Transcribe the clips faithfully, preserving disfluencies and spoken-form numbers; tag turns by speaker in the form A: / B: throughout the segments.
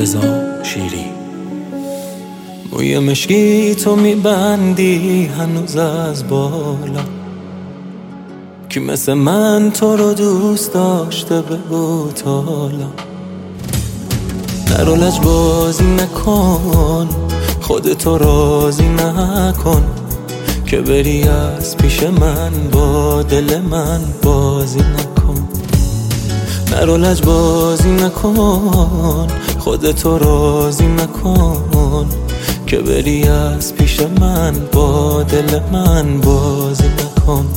A: رضا شیری. موی مشکی تو میبندی هنوز از بالا، کی مثل من تو رو دوست داشته بگو تا حالا. نرو لج بازی نکن، خودتو راضی نکن که بری از پیش من با دل من بازی نکن. نرو لج بازی نکن، خودتو راضی نکن که بری از پیش من با دل من بازی نکن.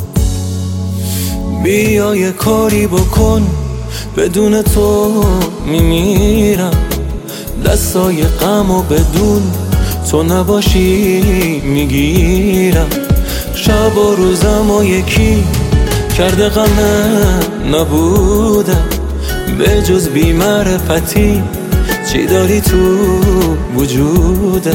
A: بیا یه کاری بکن، بدون تو میمیرم. دستای غم و بدون تو نباشی میگیرم. شب و روزم و یکی کرده غمه نبوده، به جز بی‌معرفتی چی داری تو وجودت؟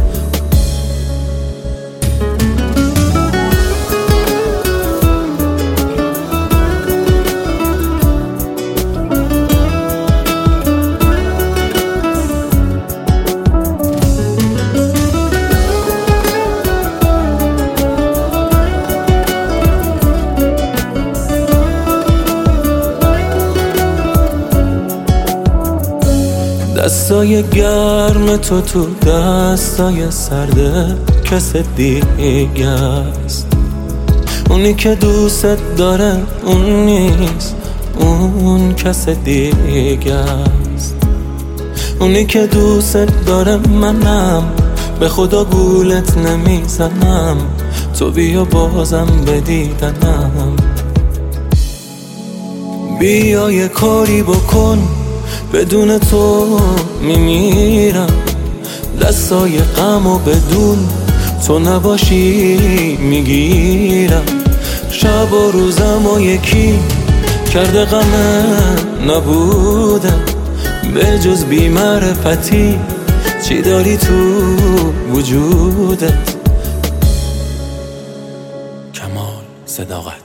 A: دستای گرم تو تو دستای سرده کس دیگه است. اونی که دوست داره اون نیست، اون کس دیگه است. اونی که دوست داره منم، به خدا گولت نمیزنم، تو بیا بازم بدیدنم. بیا یه کاری بکن، بدون تو میمیرم. دستای غم و بدون تو نباشی میگیرم. شب و روزم و یکی کرده غمه نبوده، به جز بی‌معرفتی چی داری تو وجودت؟ کمال صداقت.